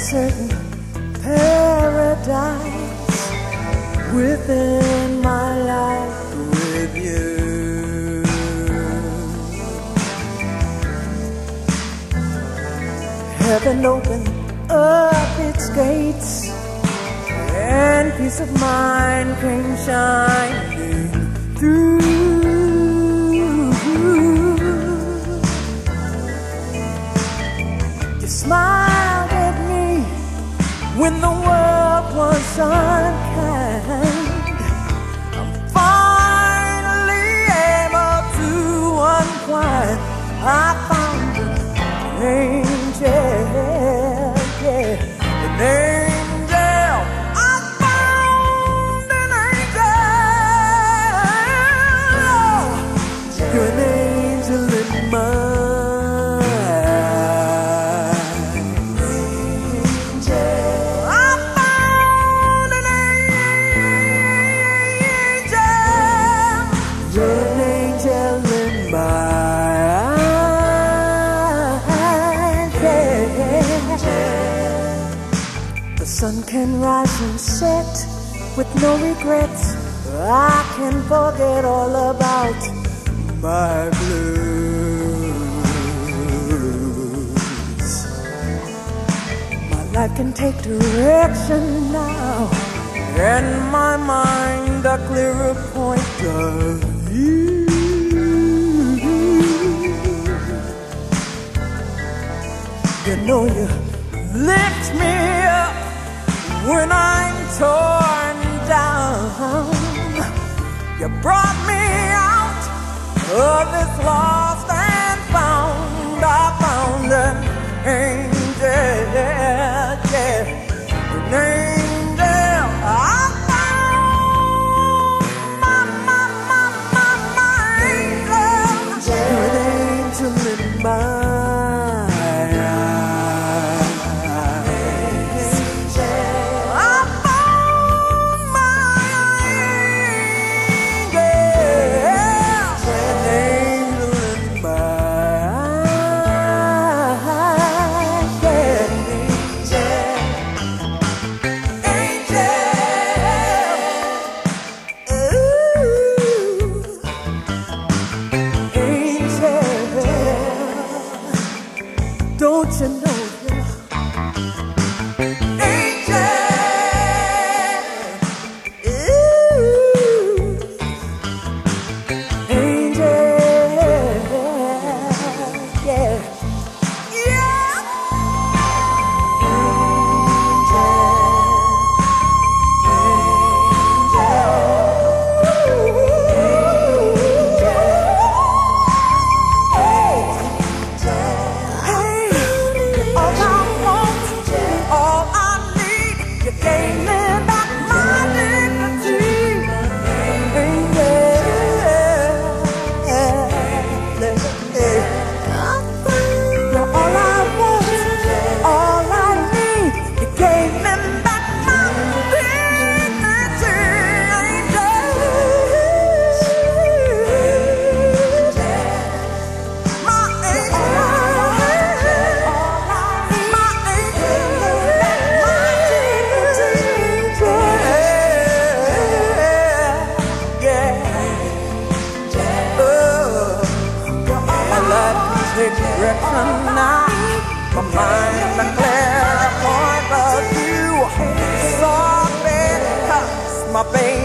certain paradise within my life with you. Heaven opened up its gates and peace of mind came shining through. You smiled at me when the world was unkind. I'm finally able to unwind. I found an angel, yeah, an angel. I found an angel. You're an angel in mine. The sun can rise and set with no regrets. I can forget all about my blues. My life can take direction now, and my mind a clearer point of view. You know you lift me up when I'm torn down. You brought me out of this lost and found. I found an angel, yeah, an angel. I found my angel. You're an angel in mine. Don't you know you're angel? Ooh, angel, yeah, yeah. Take direction now, my mind a clear point of view. Softly, my baby.